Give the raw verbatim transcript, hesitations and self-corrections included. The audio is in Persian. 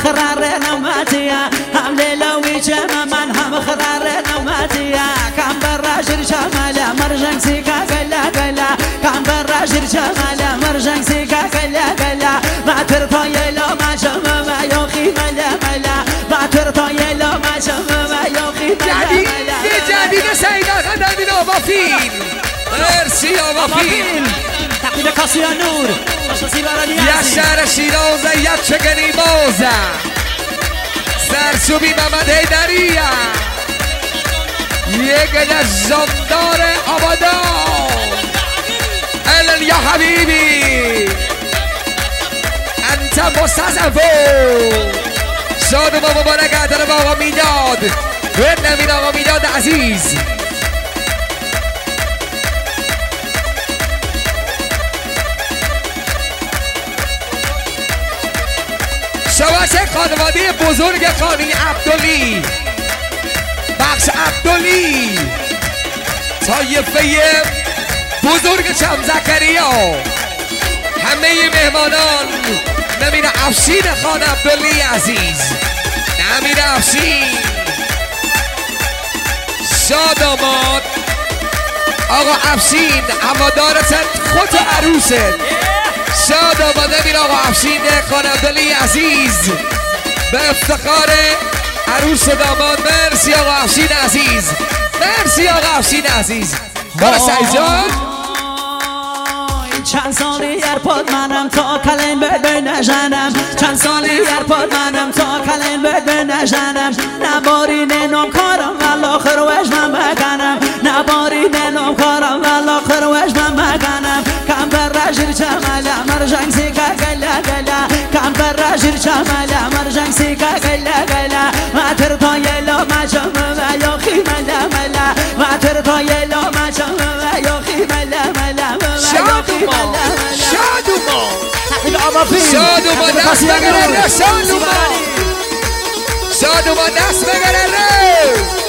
خرار نماتيا هم ليلوي جمع من هم خرار نماتيا كان براجر شمالا مرجن سيكا قلا قلا كان براجر شمالا مرجن سيكا قلا قلا ما ترطى يلو ما شمع ما يوخي ملا ملا ما ترطى يلو ما شمع ما يوخي ملا ملا جديد سيدات هدادين آبافین مرسی آبافین تقدیم کاسیا نور یا شهر شیرازه یا چگنی بازه سرسوبی محمد حیدریه یک جاندار آبادان الان یا حبیبی انت مستضعفو شاد و مبارک عطر آقا میداد و نمین آقا میداد عزیز شواش خانواده بزرگ خانی عبدالی بخش عبدالی طایفه بزرگ شم زکریا همه مهمانان نمیر افشین خان عبدالی عزیز نمیر افشین شاد آماد آقا افشین هوادارتن خود عروست شاد آمد نمیر آقا افشین خان عبدالی عزیز به افتخار عروس داماد مرسی آقا افشین عزیز مرسی آقا افشین عزیز بارا سعید جان چند سالی ایرپاد منم تا کلیم بد نژنم چند سالی ایرپاد منم تا کلیم بد نژنم نباری ننام کارم والآخر وش من بکنم نباری ننام کارم والآخر وش من بکنم کم بر رجل چملا مرجنگ سیکا گلا گلا کم بر رجل چملا مرجنگ سیکا گلا گلا ما تر تا یلا ما چمم یا خی ملا ملا ما تر تا یلا ما چمم یا خی ملا ملا شادوما شادوما شادوما دست بگره شادوما شادوما دست بگره